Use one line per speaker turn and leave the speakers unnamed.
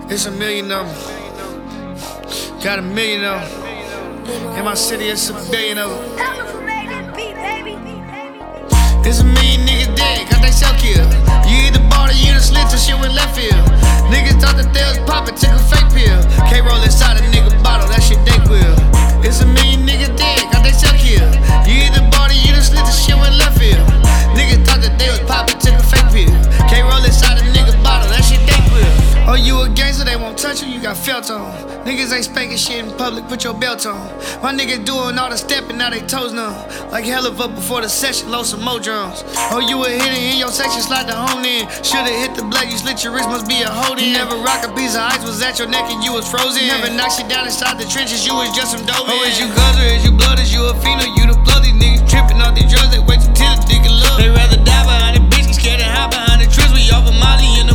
It's a million of them. Got a million of them. In my city, it's a billion of them. It's a million niggas dead, got they self killed. You either bought or you done slid till shit went left field. Niggas thought that they was poppin', took a fake pill. Can't roll inside a nigga bottle, that shit they will. It's a million niggas dead, got they self killed. You either bought or you done slid till shit went left field. Niggas thought that they was poppin', took a fake pill. Can't roll inside a nigga bottle, that shit they will. Oh, you a gangster, they won't touch you, you got felt on. Niggas ain't spanking shit in public, put your belt on. My niggas doing all the stepping, now they toes numb. Like hell of up before the session, load some more drums. Oh, you a hitter in your section, slide the home in. Shoulda hit the blade, you slit your wrist, must be a hold in. Never rock a piece of ice, was at your neck and you was frozen. Never knock shit down inside the trenches, you was just some dope. Oh, is you guns or is you blood, is you a fiend or you the blood? These niggas tripping off these drugs, they wait till the dick and love. They rather die behind the bitch, get scared and hide behind the trees. We off a Molly